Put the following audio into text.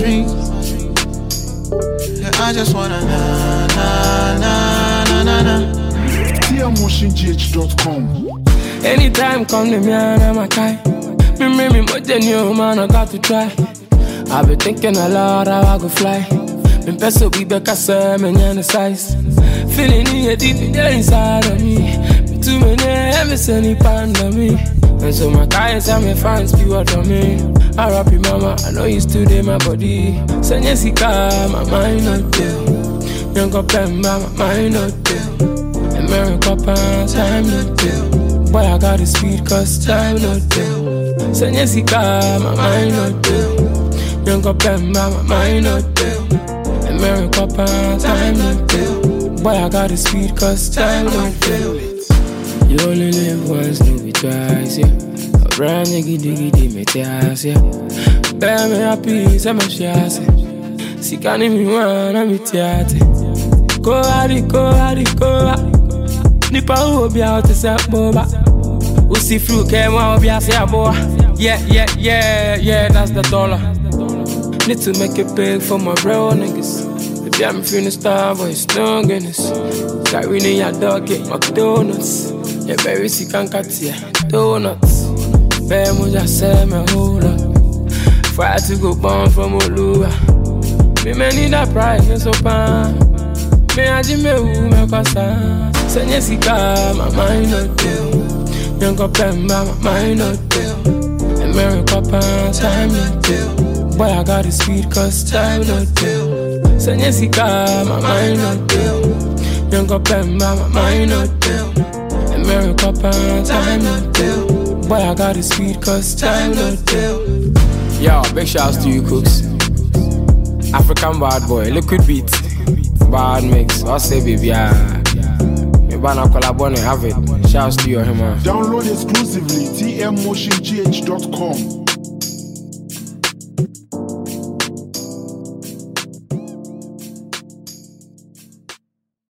dreams. Yeah, I just wanna na na na na na na. TMMotionGH.com. Anytime come to me and I'm a guy. Me more than you, man, I got to try. I've been thinking a lot how I go fly. Been peso be back a sermon and the size. Feeling it deep in the inside of me. Me too many ever seen it panda me. And so my guys and my fans be what on me. I rap you mama, I know you still there my body. Say yes, my mind not there. Young up and my mind not there. America pan time not there. Boy, I got the speed cause time not there. Say yes, my mind not there. Young up and my mind not there. America pan time not there. Boy, I got the speed cause time not there. You only live once, no be twice, yeah. A brand nigga diggy me tears, yeah. Bear me happy, say my shares, yeah. Si kani mi wana mi tiate. Go hadi, go hadi, go hadi. Nipa uobi out is a boba. Usi flu came out be a say boy. Yeah, that's the dollar. Need to make it big for my real niggas. Baby, I'm feeling star, but it's no goodness. Got we need your dog, get McDonald's. Yeah, very sick and cat, yeah, donuts. Bear mo just say me hold up. Fire to go born from Oluwa. Me need that pride, me so pan. Me a Jimmy who me casa. Say yes, my mind not there. Young up and my mind not there. America pan time not there. Boy, I got the speed cause time not there. Say yes, my mind not there. Young up and my mind not there. America pan time not there. Boy, I got the speed cause time not there. Yo, big shouts to you cooks. African bad boy, liquid beat. Bad mix, I'll say baby, me banna collab have it. Shouts to you, man. Download exclusively TMMotionGH.com.